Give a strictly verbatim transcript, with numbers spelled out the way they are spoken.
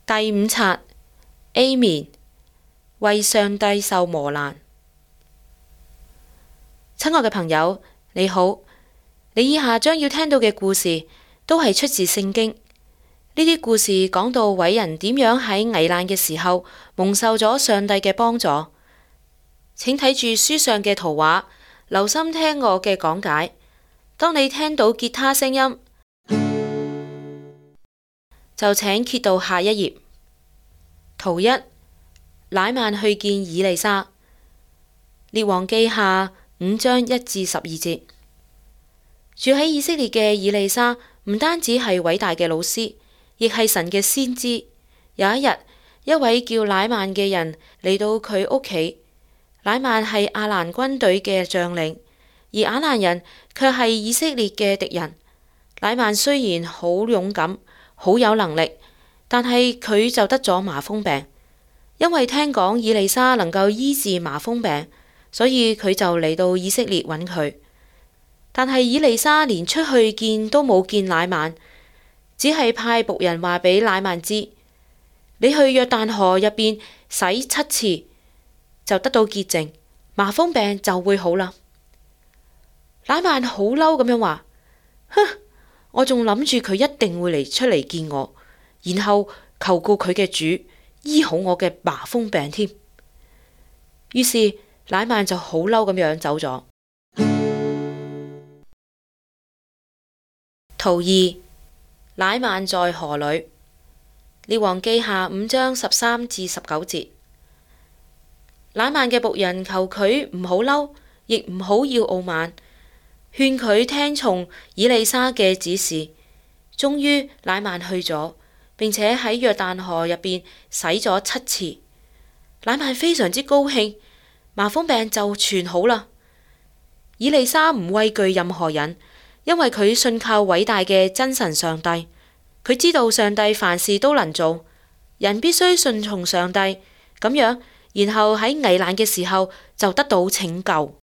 第五冊 A 面，為上帝受磨難。親愛嘅朋友，你好，你以下將要聽到嘅故事都係出自聖經。呢啲故事講到偉人點樣喺危難嘅時候蒙受咗上帝嘅幫助。請睇住書上嘅圖畫，留心聽我嘅講解。當你聽到吉他聲音，就請揭到下一頁。圖一，乃縵去見以利沙。列王記下五章一至十二節。住喺以色列嘅以利沙唔單止係偉大嘅老師，亦係神嘅先知。有一日，一位叫乃縵嘅人嚟到佢屋企。乃縵係亞蘭軍隊嘅將領，而亞蘭人卻係以色列嘅敵人。乃縵雖然好勇敢，好有能力，但係佢就得咗麻風病。因為聽講以利沙能夠醫治麻風病，所以佢就嚟到以色列揾佢。但係以利沙連出去見都冇見乃縵，只係派僕人話俾乃縵知：你去約旦河入邊洗七次，就得到潔淨，麻風病就會好啦。乃縵好嬲咁樣話：哼，我仲諗住佢一定會嚟出嚟見我，然後求告佢嘅主醫好我嘅麻風病添。於是乃縵就好嬲咁樣走咗。圖二，乃縵在河裏。列王記下五章十三至十九節。乃縵嘅僕人求佢唔好嬲，亦唔好要傲慢，勸佢聽從以利沙嘅指示。終於乃縵去咗，並且喺約旦河入邊洗咗七次。乃縵非常之高興，麻風病就全好啦。以利沙唔畏懼任何人，因為佢信靠偉大嘅真神上帝。佢知道上帝凡事都能做，人必須順從上帝，咁樣，然後喺危難嘅時候就得到拯救。